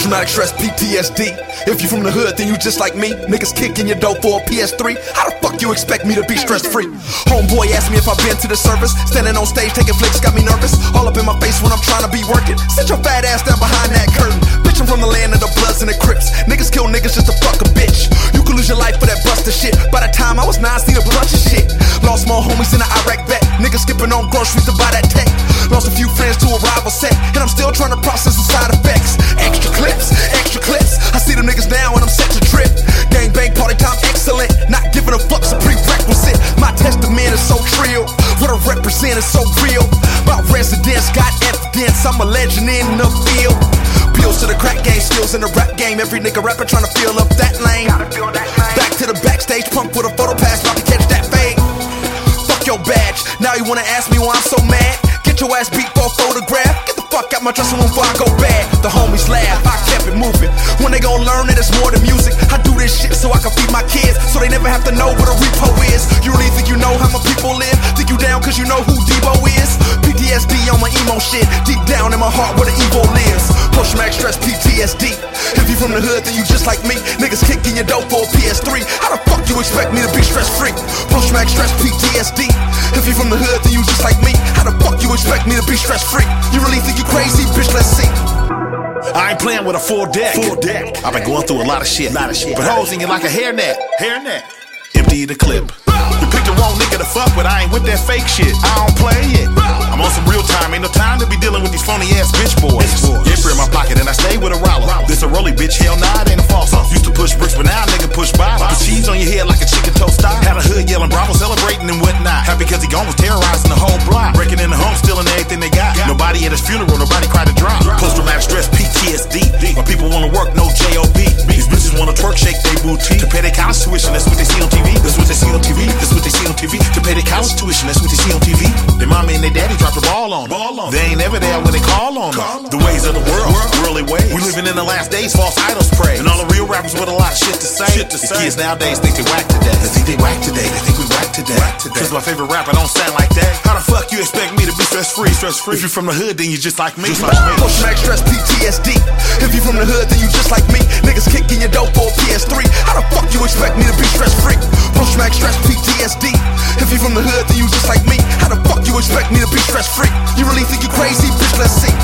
Post-traumatic stress, PTSD. If you from the hood, then you just like me. Niggas kicking your dough for a PS3. How the fuck you expect me to be stress-free? Homeboy asked me if I've been to the service. Standing on stage taking flicks got me nervous. All up in my face when I'm trying to be working. Sit your fat ass down behind that curtain. Bitch, I'm from the land of the Bloods and the Crips. Niggas kill niggas just to fuck a bitch. You could lose your life for that buster shit. By the time I was 9, seen a bunch of shit. Lost more homies in the Iraq vet. Niggas skipping on groceries to buy that tech. Lost a few friends to a rival set. And I'm still trying to process the side effects. Extra clips, extra clips. I see them niggas now and I'm set to trip. Gang bang party time excellent. Not giving a fuck's a prerequisite. My testament is so trill. What I represent is so real. My residence got evidence. I'm a legend in the field. Pills to the crack game, skills in the rap game. Every nigga rapper trying to fill up that lane. Back to the backstage, punk with a photo pass, about to catch that fade. Fuck your badge. Now you wanna ask me why I'm so mad? Get your ass beat for a photograph. Get the fuck out my dressing room before I go bad. The homies laugh, I kept it moving. When they gon' learn that it's more than music. I do this shit so I can feed my kids, so they never have to know what a repo is. You really think you know how my people live? Think you down cause you know who Debo is? PTSD on my emo shit. Deep down in my heart where the evil lives. Post-traumatic stress, PTSD. If you from the hood, then you just like me. Niggas kicking your dough for a PS3. How the fuck you expect me to be stress-free? Post-traumatic stress, PTSD. If you from the hood, then you just like me. How the fuck you expect me to be stress-free? You really think you crazy? Bitch, let's see. I ain't playing with a full deck. I've been going through a lot of shit. But hoes in you like a hairnet. Empty the clip. You picked the wrong nigga to fuck with. I ain't with that fake shit. I don't play it. I'm on some real time. Ain't no time to be dealing with these phony ass bitch boys. Yipper in my pocket and I stay with a roller. This a rolly bitch. Hell nah, it ain't a false. Used to push bricks, but now a nigga push bottles. Put cheese on your head like a chicken toast style. Had a hood yelling Bravo, celebrating and whatnot. Happy cause he gone was terrorizing the whole block. Breaking in the home, stealing everything they got. Nobody at his funeral, nobody cried to drop. Post-traumatic stress, PTSD. My people wanna work, no J.O.B. These bitches wanna twerk, shake they booty. To pay their college tuition, that's what they see on TV. That's what they see on TV. That's what they see on TV. To pay their college tuition, that's what they see on TV. Their mommy and their daddy drop the ball on them. They ain't never there when they call on them. The ways of the world, worldly ways. We living in the last days, false idols pray. And all the real rappers with a lot of shit to say. The kids nowadays think they whack today. They think they whack today. They think we whack today. Cause my favorite rapper don't sound like that. How the fuck you expect me to be stress-free? If you from the hood, then you just like me. Post-traumatic stress, PTSD. If you from the hood, then you just like me. Niggas kicking your dough for a PS3. How the fuck you expect me to be stress-free? Post-traumatic stress, PTSD. If you from the hood, then you just like me. How the fuck you expect me to be stress-free? You really think you crazy? Bitch, let's see.